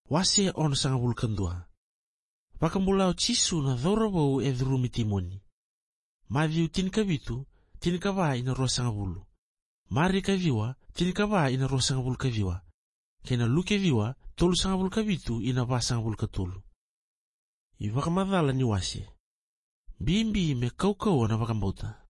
Wase on sangabul kandua. Pakambulao Jisu na dhorobou dhurumi timoni. Matthew tinkavitu tinkava ina roa sangabulu. Mari kaviwa tinkava ina roa sangabul kaviwa. Kena Luke viwa tolu sangabul kavitu ina va sangabul katulu. Ivakamadhala ni wase. Bimbi me kaukau na vakambauta.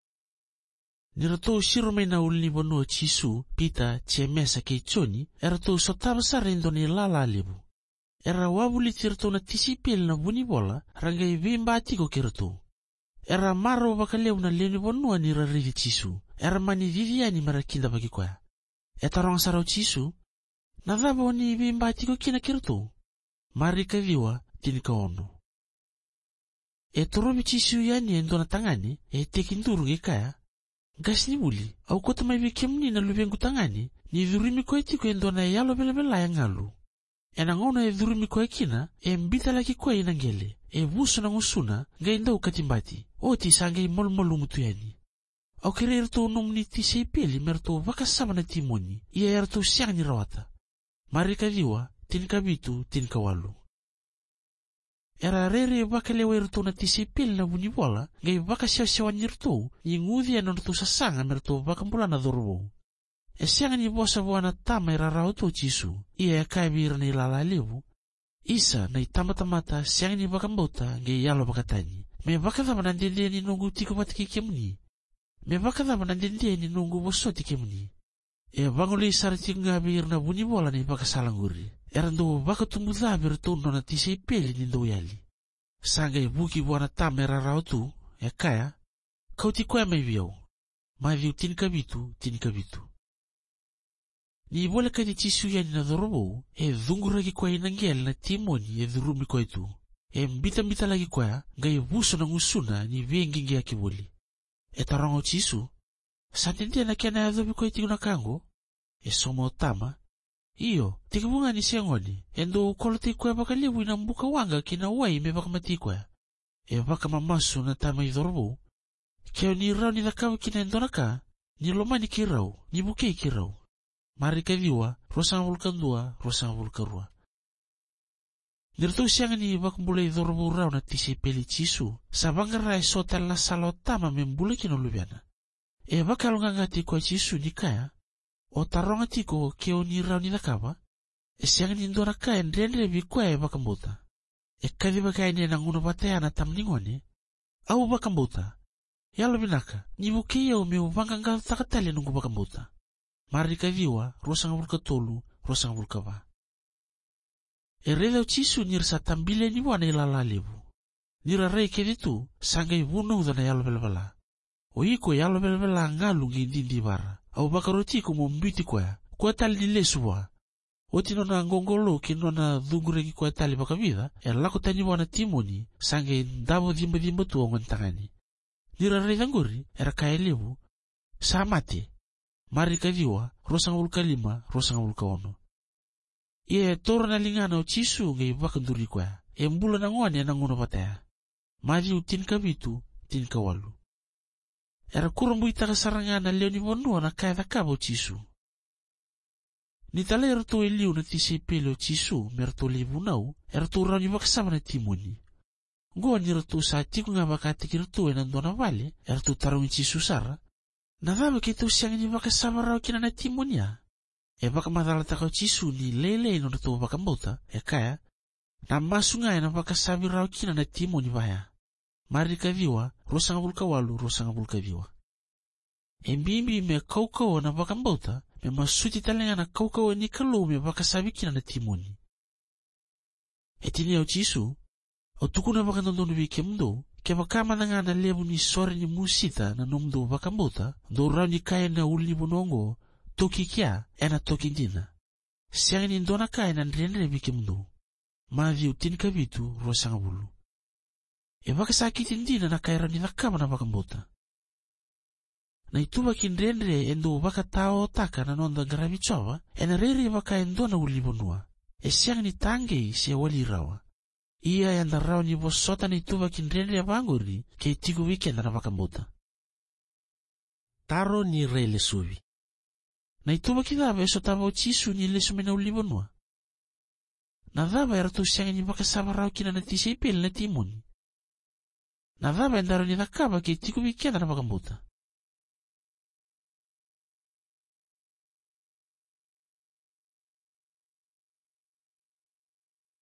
Niratou shiromai na ulini vanua Jisu Pita mesa kei choni eratou sotava sara indoni lala lebu. Era wabuli tiratou na tisipil na buni bola rangai vimba atiko kiratou. Era maro vakaleu na leni vanua ni rarivi Jisu. Era mani viviani marakinda vakikoya. Etarong sarau Jisu na dhaba ni vimba atiko kina kiratou. Marika viwa tinika ono. Torobi Jisu yani endona tangani tekinduru gekaya. Gas ni buli, au kota mai vikemni na luvengu tangani, ni dhurimi koe tiko endona yalo bela yang ngalu. Enangono dhurimi koe kina, mbita laki koe inangele, vusu na ngusuna, gaindau katimbati, oti sangai molmolu mutuyani. Au kere erto nomni tiseipeli merto vakasama na timoni, ia erto siang ni rawata. Marika viwa, tinkabitu, tinkawalu. Era rere vakalewa erto na tisipil na bunibola, ngai vaka siaw nirto, ngudhi anorto sasanga merto vakambula na dhorbo. Sianga ni bosa wana tama era rauto Jisu, ia kaibira ni lala levu. Isa na itamatamata sianga ni vakambota ngai yalo vakatani. Me vakadhama nandende ni nungu tiko patiki kemuni. Me vakadhama nandende ni nungu bosoti kemuni. Vanguli sarati ngabir na bunibola ni vakasalanguri. Erando vakatumudha bertono na tiseipeli ni ndo yali. Sangai buki wana tamera rautu, kaya, kauti kwa maiviau. Maiviu tinkabitu. Ni bola kati Jisu yani na dhorobo, dhunguragi kwa inangel na timoni dhurumi kwa itu. Mbita lagi kwa, ngai buso na ngusuna ni vengingi ya kibuli. Tarango Jisu, satindia na kia na adhobi kwa iti na kango, soma otama, iyo, tikibunga ni siangoni, endo ukolote kwa bakalibu inambuka wanga kina uwai me bakamati kwa. Baka mamasu na tama idhorobo, keo ni rao ni dhakawa kina endonaka, ni lomani kirao, ni bukei kirao. Marika viwa, rosangabul kandua, rosangabul karua. Nirto sianga ni bakambula idhorobo rao na tisipeli Jisu, sabangara sotal na sala otama membula kino lubiana. Baka alungangati kwa Jisu ni kaya, o taronga tiko keo ni rao ni dhakawa, sianga ni ndona kaya ndrendre vikwae bakambota. Kadhi baka ine nanguno batayana tamningone, au bakambota. Yalo binaka, nibukei au meuvanga takatali nungu bakambota. Marika viwa, rosangabul katolu, rosangabul kava. Redao Jisu nirsa tambile ni wana ilala lebu. Nira rei keditu, sangai vuna udana yalo belbala. Oiko yalo belbala ngalu ngindindi bara. Au bakaroti kumombiti kwa tali ni lesua. Oti nona ngongolo kinona dhunguregi kwa tali bakavida, lako tani wana timoni, sangai ndabo dhimba tu ongantangani. Nira rei dhanguri, kaya lebu, saamate. Marika viwa, rosangabul kalima, rosangabul kaono. Toro na lingana o Jisu ngai bakanduri kwa, mbula na ngwani nanguno bataya. Matthew tinkabitu, tinkawalu. Kurambu itakasarangana leo ni vonua na kaya dhakaba o Jisu. Nitala erto eliu na tisipeli o Jisu merto lebu nau, erto rao ni bakasama na timoni. Ngoa ni erto saatiku nga bakatiki erto nandona vale, erto tarungi Jisu sara. Nadhaba kito siang ni bakasama rao kina na timonia. Baka madhalata kao Jisu ni lele ino nato bakambota, kaya, na masunga na bakasabi rao kina na timoni baya. Marika viwa, rosangabul kawalu, rosangabul kaviwa. Mbimbi me kaukau na bakambota, me masuti talenga na kaukau ni kalau me bakasabi kina na timoni. Etini au Jisu, au tukuna bakandondonu vikemdo, ke bakama na nga na lebu ni sore ni musita na nomdo bakambota, do rao ni kaya na uli ni bonongo, toki kia, toki dina. Siang ni ndona kaya na ndrendre vikemdo. Matthew tinkabitu, rosangabulu. Baka sakiti ndina na kaya rani dhakama na bakambota. Na ituba kindrendre endo baka tao taka na nonda garabichawa, rere baka endona ulibonua. Siang ni tangei siya wali rawa. Ia yanda rao ni bosota na ituba kindrendre abanguri, ke tiku weekend na bakambota. Taro ni re lesuvi. Na ituba kidaba esotaba o Jisu ni lesumena ulibonua. Nadhava eratosiagnany mpakasava kinana ty seipelina ty mony. Nadhava endarany dhakava ke tiako vikena na pakambota.